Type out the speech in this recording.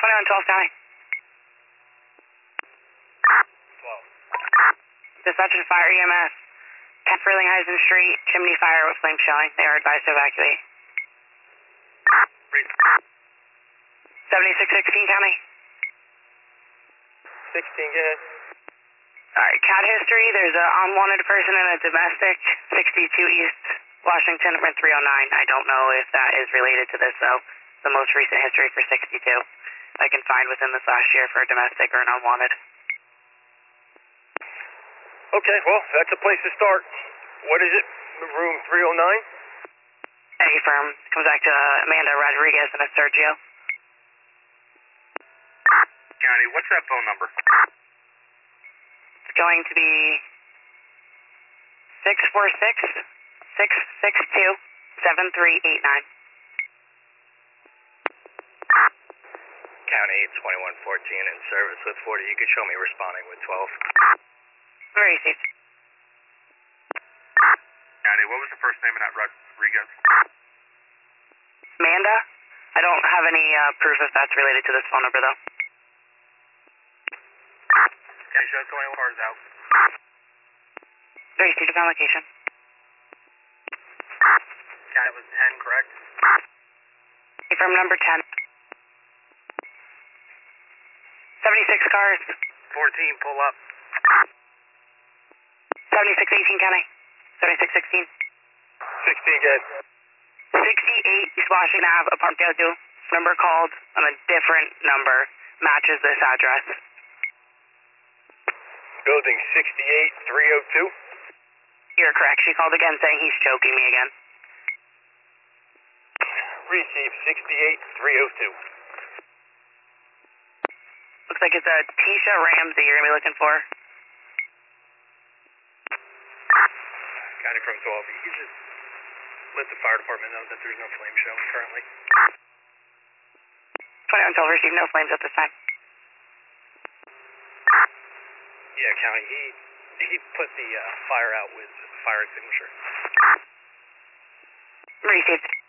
2112 County. 12. Dispatcher to Fire EMS. 10 Frelinghuysen Street, chimney fire with flames showing. They are advised to evacuate. 7616 County. 16, go ahead. Alright, CAT history. There's an unwanted person in a domestic, 62 East Washington, number 309. I don't know if that is related to this, though. The most recent history for 62. I can find within this last year for a domestic or an unwanted. Okay, well, that's a place to start. What is it? Room 309? Any firm. Comes back to Amanda Rodriguez and a Sergio. County, what's that phone number? It's going to be 646-662-7389. County 2114 in service with 40. You can show me responding with 12. Very safe. County, what was the first name of that Rodriguez? Amanda? I don't have any proof if that's related to this phone number, though. County, show 21 cars out. Very safe on location. County, it was 10, correct? From number 10. 76 cars. 14, pull up. 7618 County. 7616. 16, good. 68 East Washington Ave, apartment 2. Number called on a different number matches this address. Building 68302. You're correct. She called again saying he's choking me again. Receive 68302. Looks like it's a Tisha Ramsey you're going to be looking for. County from 12. You just let the fire department know that there's no flame showing currently. 2112 received no flames at this time. Yeah, County, he put the fire out with fire extinguisher. Received.